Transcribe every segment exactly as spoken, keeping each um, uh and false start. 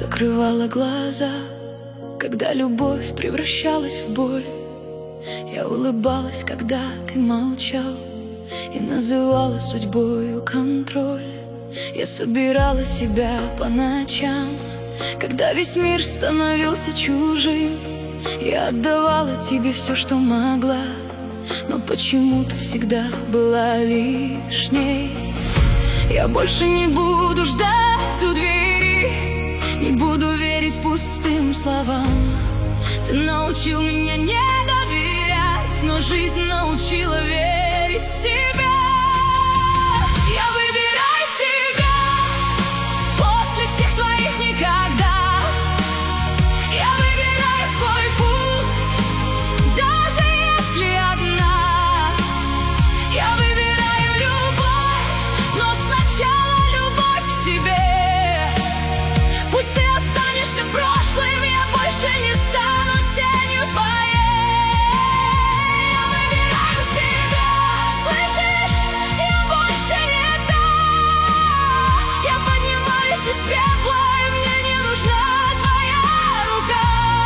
закрывала глаза, когда любовь превращалась в боль. Я улыбалась, когда ты молчал, и называла судьбою контроль. Я собирала себя по ночам, когда весь мир становился чужим. Я отдавала тебе все, что могла, но почему-то всегда была лишней. Я больше не буду ждать у двери, не буду верить пустым словам. Ты научил меня не доверять, но жизнь научила верить в себя. Я выбираю себя после всех твоих никогда. Я выбираю свой путь, даже если одна. Я выбираю любовь, но сначала любовь к себе. Пусть ты останешься прошлым, я больше не стану тенью твоей. Я выбираю себя, слышишь? Я больше не та. Я поднимаюсь из пепла, и мне не нужна твоя рука.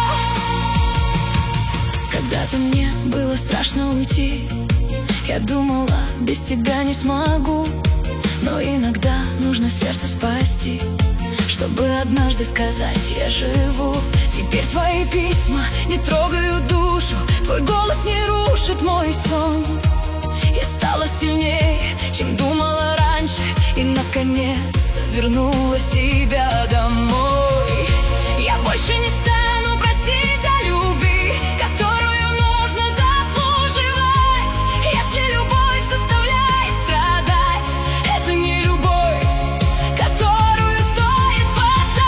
Когда-то мне было страшно уйти, я думала, без тебя не смогу. Но иногда нужно сердце спасти, чтобы однажды сказать: я живу. Теперь твои письма не трогают душу, твой голос не рушит мой сон. Я стала сильнее, чем думала раньше, и наконец-то вернула себя домой. Я больше не стану просить о любви, которую нужно заслуживать. Если любовь заставляет страдать, это не любовь, которую стоит спасать.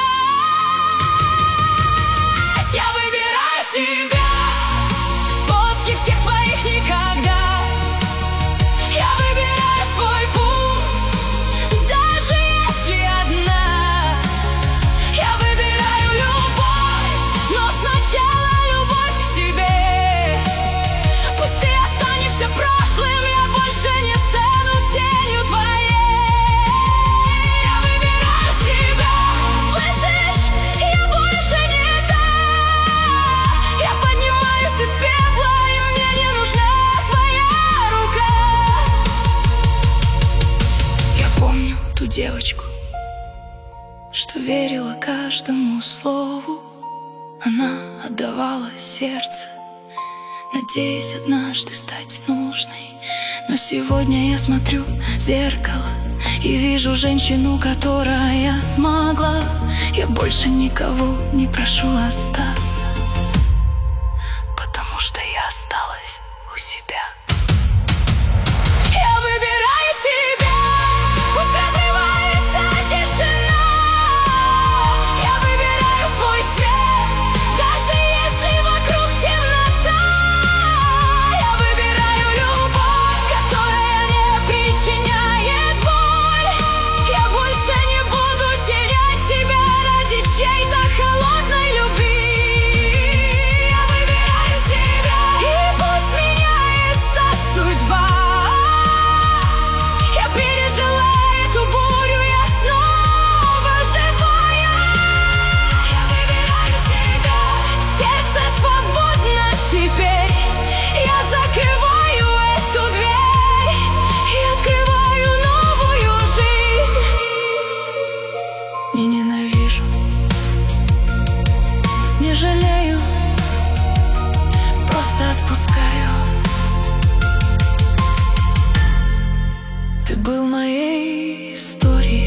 Я выбираю себя после всех твоих никогда. Я выбираю свой путь, даже если одна. Я выбираю любовь, но сначала любовь к себе. Пусть ты останешься прошлым, я больше не стану тенью твоей. Я выбираю себя, слышишь? Я больше не та. Я поднимаюсь из пепла, и мне не нужна твоя рука. Я помню ту девочку, что верила каждому слову. Она отдавала сердце, надеясь однажды стать нужной. Но сегодня я смотрю в зеркало и вижу женщину, которая смогла. Я больше никого не прошу остаться, потому что я осталась у себя. Я выбираю себя, пусть разрывается тишина. Я выбираю свой свет, даже если вокруг темнота. Я выбираю любовь, которая не причиняет боль. Я больше не буду терять себя ради чьей-то холодной любви. Я выбираю себя, и пусть меняется судьба. Я пережила эту бурю, я снова живая. Я выбираю себя, сердце свободно теперь. Я закрываю эту дверь и открываю новую жизнь. Не ненавижу, не жалею, просто отпускаю. Ты был моей историей.